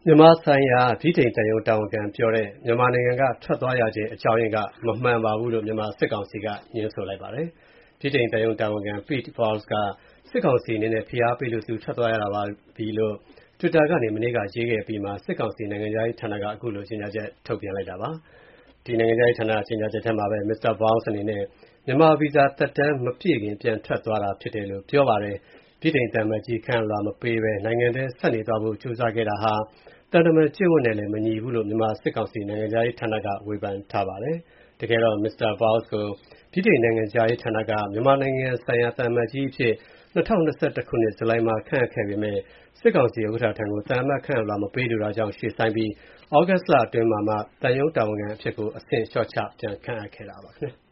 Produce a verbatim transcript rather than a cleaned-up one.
မြန်မာဆိုင်ရာဗြိတိန်သံရုံးတာဝန်ခံပြောတဲ့မြန်မာနိုင်ငံကထွက်သွားရခြင်းအကြောင်းရင်းကမမှန်ပါဘူးလို့မြန်မာစစ်ကောင်စီကငြင်းဆိုလိုက်ပါတယ်။ဗြိတိန်သံရုံးတာဝန်ခံ Pete Vowles ကစစ်ကောင်စီအနေနဲ့ဖိအားပေးလို့သူထွက်သွားရတာပါပြီလို့ Twitter ကနေမနေ့ကရေးခဲ့ပြီးမှစစ်ကောင်စီနိုင်ငံခြားရေးဌာနကအခုလိုကြေညာချက်ထုတ်ပြန်လိုက်တာပါ။ဒီနိုင်ငံခြားရေးဌာနကြေညာချက်ထဲမှာပဲ မစ္စတာ Vowles အနေနဲ့မြန်မာဗီဇာသက်တမ်းမပြည့်ခင်ပြန်ထွက်သွားတာဖြစ်တယ်လို့ပြောပါတယ်။ဗြိတိန်သံအမတ်ကြီးခန့်အပ်လွှာမပေးဘဲနိုင်ငံထဲဆက်နေသွားဖို့ကြိုးစားခဲ့တာဟာသံတမန်ကျင့်ဝတ်နဲ့လည်းမညီဘူးလို့မြန်မာစစ်ကောင်စီနိုင်ငံခြားရေးဌာနကဝေဖန်ထားပါတယ်။တကယ်တော့ မစ္စတာ Vowles ကိုဗြိတိန်နိုင်ငံခြားရေးဌာနကမြန်မာနိုင်ငံဆိုင်ရာသံအမတ်ကြီးအဖြစ်၂၀၂၁ ခုနှစ်ဇူလိုင်မှာခန့်အပ်ခဲ့ပေမဲ့စစ်ကောင်စီဥက္ကဋ္ဌထံကိုသံအမတ်ခန့်အပ်လွှာမပေးလိုတာကြောင့်ရွှေ့ဆိုင်းပြီးသြဂုတ်လအတွင်းမှာမှသံရုံးတာဝန်ခံအဖြစ်ကိုအဆင့်လျှော့ချပြန်ခန့်အပ်ခဲ့တာပါခင်ဗျာ။